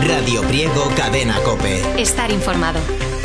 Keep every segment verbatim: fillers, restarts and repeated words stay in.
Radio Priego, Cadena COPE. Estar informado.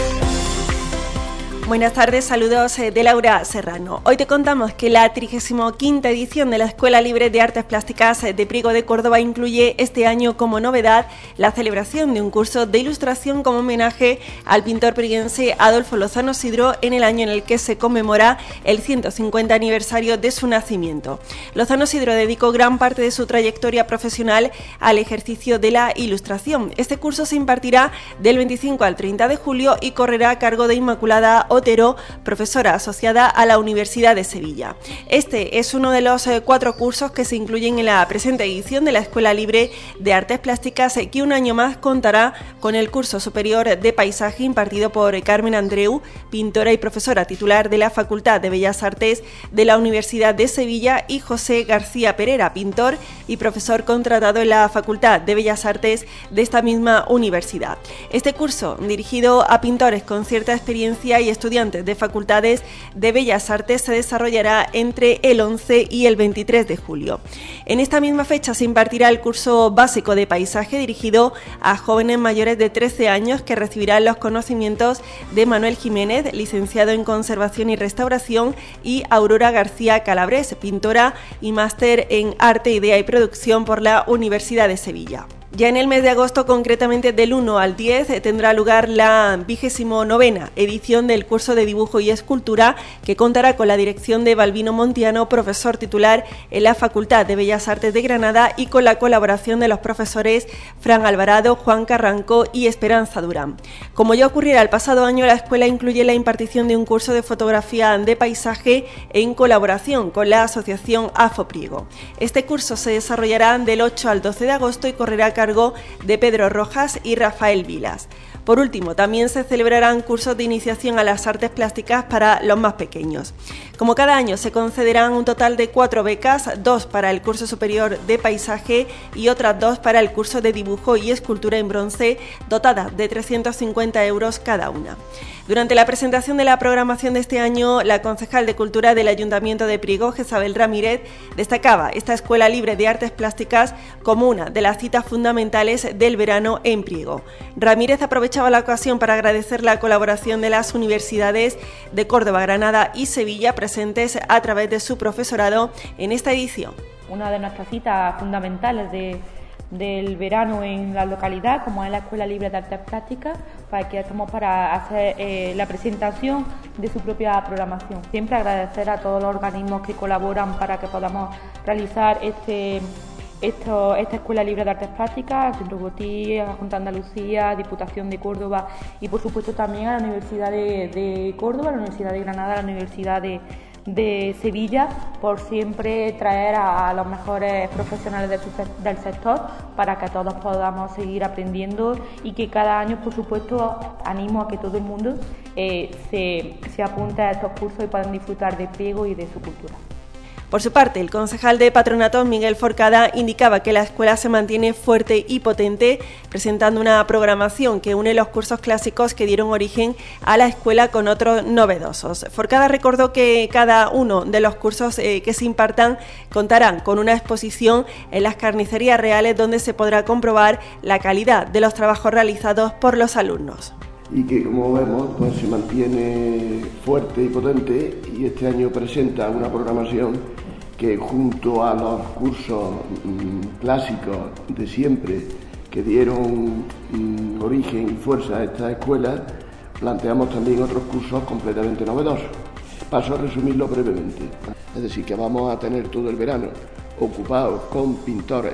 Buenas tardes, saludos de Laura Serrano. Hoy te contamos que la trigésima quinta edición de la Escuela Libre de Artes Plásticas de Priego de Córdoba incluye este año como novedad la celebración de un curso de ilustración como homenaje al pintor prieguense Adolfo Lozano Sidro en el año en el que se conmemora el ciento cincuenta aniversario de su nacimiento. Lozano Sidro dedicó gran parte de su trayectoria profesional al ejercicio de la ilustración. Este curso se impartirá del veinticinco al treinta de julio y correrá a cargo de Inmaculada Otero, profesora asociada a la Universidad de Sevilla. Este es uno de los eh, cuatro cursos que se incluyen en la presente edición de la Escuela Libre de Artes Plásticas, eh, que un año más contará con el curso superior de paisaje impartido por Carmen Andreu, pintora y profesora titular de la Facultad de Bellas Artes de la Universidad de Sevilla, y José García Perera, pintor y profesor contratado en la Facultad de Bellas Artes de esta misma universidad. Este curso, dirigido a pintores con cierta experiencia y estudiantes de facultades de Bellas Artes, se desarrollará entre el once y el veintitrés de julio. En esta misma fecha se impartirá el curso básico de paisaje dirigido a jóvenes mayores de trece años, que recibirán los conocimientos de Manuel Jiménez, licenciado en Conservación y Restauración, y Aurora García Calabres, pintora y máster en Arte, Idea y Producción por la Universidad de Sevilla. Ya en el mes de agosto, concretamente del uno al diez, tendrá lugar la vigésimo novena edición del curso de dibujo y escultura, que contará con la dirección de Balbino Montiano, profesor titular en la Facultad de Bellas Artes de Granada, y con la colaboración de los profesores Fran Alvarado, Juan Carranco y Esperanza Durán. Como ya ocurriera el pasado año, la escuela incluye la impartición de un curso de fotografía de paisaje en colaboración con la asociación AFOPriego. Este curso se desarrollará del ocho al doce de agosto y correrá a cargo de Pedro Rojas y Rafael Vilas. Por último, también se celebrarán cursos de iniciación a las artes plásticas para los más pequeños. Como cada año, se concederán un total de cuatro becas, dos para el curso superior de paisaje y otras dos para el curso de dibujo y escultura en bronce, dotadas de trescientos cincuenta euros cada una. Durante la presentación de la programación de este año, la concejal de Cultura del Ayuntamiento de Priego, Jezabel Ramírez, destacaba esta Escuela Libre de Artes Plásticas como una de las citas fundamentales del verano en Priego. Ramírez aprovechaba la ocasión para agradecer la colaboración de las universidades de Córdoba, Granada y Sevilla, presentes a través de su profesorado en esta edición. Una de nuestras citas fundamentales de del verano en la localidad, como es la Escuela Libre de Artes Plásticas, para que estamos para hacer eh, la presentación de su propia programación. Siempre agradecer a todos los organismos que colaboran para que podamos realizar este Esto, esta Escuela Libre de Artes Plásticas, Centro Botí, Junta de Andalucía, Diputación de Córdoba y por supuesto también a la Universidad de, de Córdoba, a la Universidad de Granada, a la Universidad de, de Sevilla, por siempre traer a, a los mejores profesionales de su, del sector para que todos podamos seguir aprendiendo, y que cada año, por supuesto, animo a que todo el mundo eh, se, se apunte a estos cursos y puedan disfrutar de Priego y de su cultura. Por su parte, el concejal de Patronato, Miguel Forcada, indicaba que la escuela se mantiene fuerte y potente, presentando una programación que une los cursos clásicos que dieron origen a la escuela con otros novedosos. Forcada recordó que cada uno de los cursos eh, que se impartan contarán con una exposición en las carnicerías reales, donde se podrá comprobar la calidad de los trabajos realizados por los alumnos. Y que, como vemos, pues se mantiene fuerte y potente, y este año presenta una programación que, junto a los cursos mmm, clásicos de siempre que dieron mmm, origen y fuerza a esta escuela, planteamos también otros cursos completamente novedosos. Paso a resumirlo brevemente. Es decir, que vamos a tener todo el verano ocupados con pintores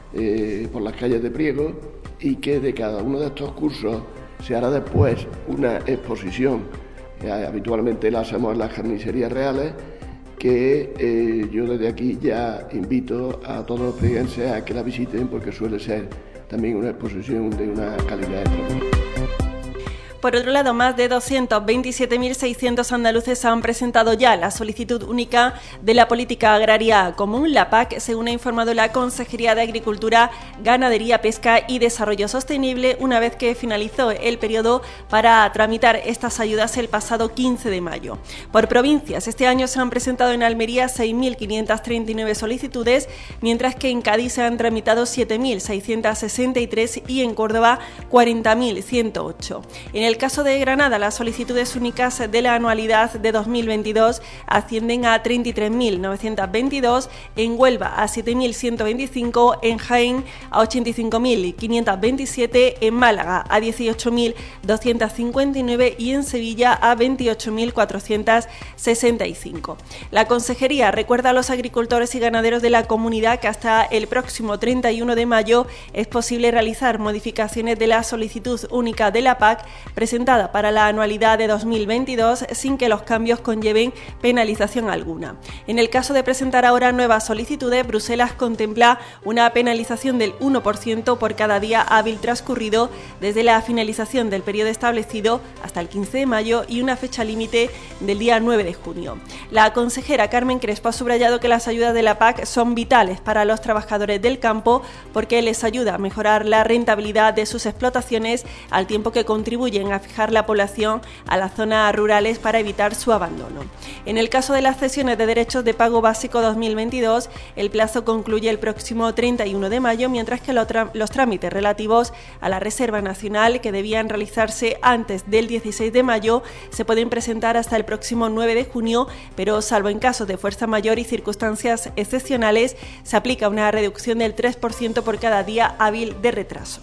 eh, por las calles de Priego, y que de cada uno de estos cursos se hará después una exposición. Eh, habitualmente la hacemos en las carnicerías reales, que eh, yo desde aquí ya invito a todos los prieguenses a que la visiten, porque suele ser también una exposición de una calidad extraordinaria. Por otro lado, más de doscientos veintisiete mil seiscientos andaluces han presentado ya la solicitud única de la Política Agraria Común, la P A C, según ha informado la Consejería de Agricultura, Ganadería, Pesca y Desarrollo Sostenible, una vez que finalizó el periodo para tramitar estas ayudas el pasado quince de mayo. Por provincias, este año se han presentado en Almería seis mil quinientas treinta y nueve solicitudes, mientras que en Cádiz se han tramitado siete mil seiscientos sesenta y tres y en Córdoba cuarenta mil ciento ocho. En el caso de Granada, las solicitudes únicas de la anualidad de dos mil veintidós ascienden a treinta y tres mil novecientos veintidós, en Huelva a siete mil ciento veinticinco, en Jaén a ochenta y cinco mil quinientos veintisiete, en Málaga a dieciocho mil doscientos cincuenta y nueve y en Sevilla a veintiocho mil cuatrocientos sesenta y cinco. La Consejería recuerda a los agricultores y ganaderos de la comunidad que hasta el próximo treinta y uno de mayo es posible realizar modificaciones de la solicitud única de la P A C presentada para la anualidad de dos mil veintidós sin que los cambios conlleven penalización alguna. En el caso de presentar ahora nuevas solicitudes, Bruselas contempla una penalización del uno por ciento por cada día hábil transcurrido desde la finalización del periodo establecido hasta el quince de mayo y una fecha límite del día nueve de junio. La consejera Carmen Crespo ha subrayado que las ayudas de la P A C son vitales para los trabajadores del campo porque les ayuda a mejorar la rentabilidad de sus explotaciones al tiempo que contribuyen a fijar la población a las zonas rurales para evitar su abandono. En el caso de las cesiones de derechos de pago básico dos mil veintidós, el plazo concluye el próximo treinta y uno de mayo, mientras que los trámites relativos a la Reserva Nacional, que debían realizarse antes del dieciséis de mayo, se pueden presentar hasta el próximo nueve de junio, pero salvo en casos de fuerza mayor y circunstancias excepcionales, se aplica una reducción del tres por ciento por cada día hábil de retraso.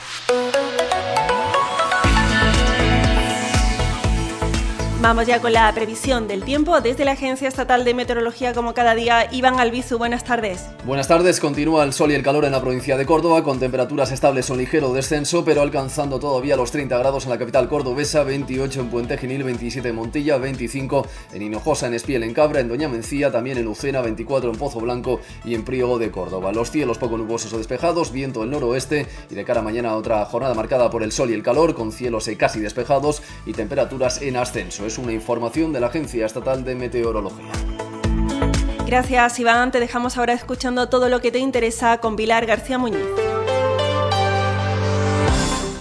Vamos ya con la previsión del tiempo. Desde la Agencia Estatal de Meteorología, como cada día, Iván Albizu, buenas tardes. Buenas tardes. Continúa el sol y el calor en la provincia de Córdoba, con temperaturas estables o ligero descenso, pero alcanzando todavía los treinta grados en la capital cordobesa, veintiocho en Puente Genil, veintisiete en Montilla, veinticinco en Hinojosa, en Espiel, en Cabra, en Doña Mencía, también en Lucena, veinticuatro en Pozo Blanco y en Priego de Córdoba. Los cielos poco nubosos o despejados, viento del noroeste y de cara a mañana otra jornada marcada por el sol y el calor, con cielos casi despejados y temperaturas en ascenso. Es una información de la Agencia Estatal de Meteorología. Gracias, Iván. Te dejamos ahora escuchando todo lo que te interesa con Pilar García Muñiz.